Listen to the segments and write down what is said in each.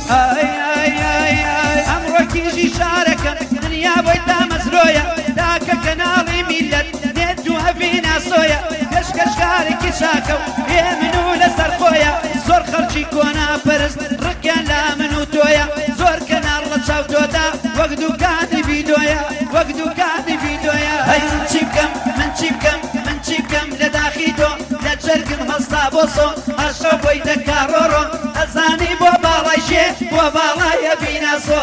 ئەمڕۆکیژی شارەکەم دنیا بۆی تا مەزرۆیە داکە کەناڵی میلەت نێت و هەڤی ناسۆیە کەشکەشکارێکی چاکە و هێ من و لەسەر خۆیە زۆر خەڵکی کۆنا پەرست ڕکیان لا من و تۆیە زۆر کەناڵ لە چاو تۆدا وەک دووکانی ڤیدۆیە وەک دووکانی ڤیدۆیە هەی من چی بکەم من چی بکەم من چی بکەم لە داخی تۆ لە جەرگم هەستا بۆ سۆ عەشقە بۆی دەکا ڕۆڕۆ ئەزانی بۆ باڵای شێ بۆ باڵایە بیناسۆ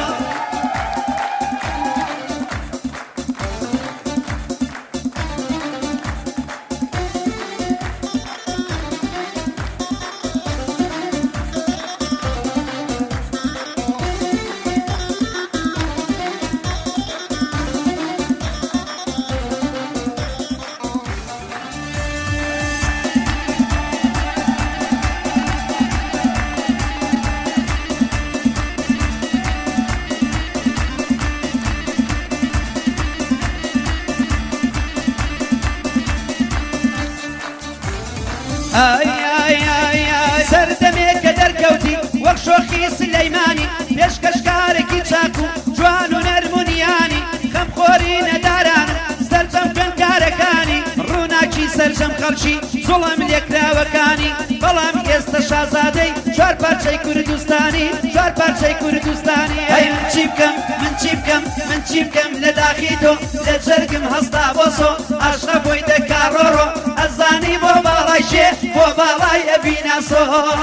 سەردەمێکە دەرکەوتی وەک شۆخی سلەیمانی پێشکەشکارێکی چاک و جوان و نەرمونیانی خەمخۆری نەدارانم سەرجەم خوێندکارەکانی ڕووناکی سەرجەم خەڵکی زوڵەم لێکراوەکانی بەڵام ئێستا شازادەی چوار پارچەی کوردستانی چوار پارچەی کوردستانی هەی من چی بکەم من چی بکەم من چی بکەم لە داخی تۆ لە جەرگم هەستا بۆ سۆ عەشقە بۆی دەکا ڕۆڕۆ ئەزانی بۆ باڵای شێ بۆ باڵای ئەبیناسۆ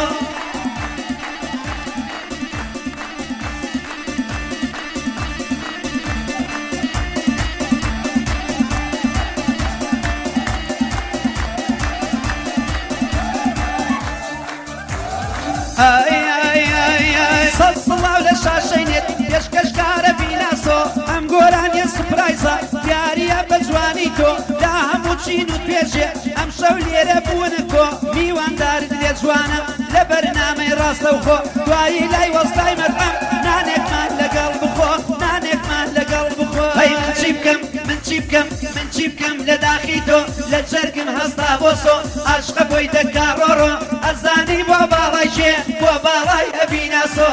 سەد سڵاو لە شاشەینێت پێشکەشکارە بیناسۆ ئەم گۆرانیە سپرایزە دیاریە بە جوانی تۆ لا هەموو چین و توێژێ ئەم شەو لێرە بوونە کۆ میواندارت لێ جوانە لە بەرنامەی ڕاستەوخۆ دوایی لای وەستای مەرقەم نانێکمان لەگەڵ بخۆ نانێکمان لەگەڵ بخۆ هەی من چی بکەم من چی بکەم من چی بکەم لە داخی تۆ لە جەرگم هەستا بۆ سۆ عەشقە بۆی دەکا ڕۆڕۆ ئەزانی بۆ باڵای شێ بۆ باڵای ئەبیناسۆ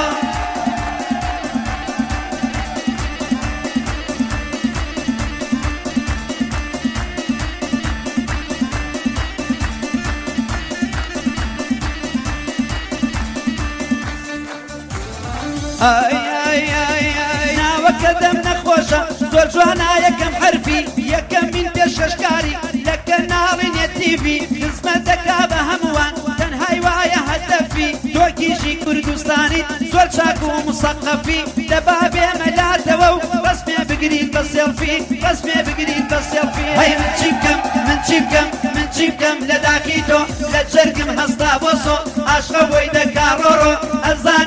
ناوەکە دەم نەخۆشە زۆر جوانە یەکەم حرفی یەکەم من پێشکەشکاری لە کەناڵی نێتیڤی خزمەت دەکا بە هەمووان تەنهای وایە هەدەفی تۆکیژی کوردستانیت زۆر چاک و موسەقەفی دەبا بێمە لاتەوە و ڕەسمێ بگریت بە سێڵفی ڕەسمێ بگریت بە سێڵفی هەی من چی بکەم من چی بکەم من چی بکەم لە داخی تۆ لە جەرگم هەستا بۆ سۆ عەشقە بۆی دەکا ڕۆڕۆ ئەزانی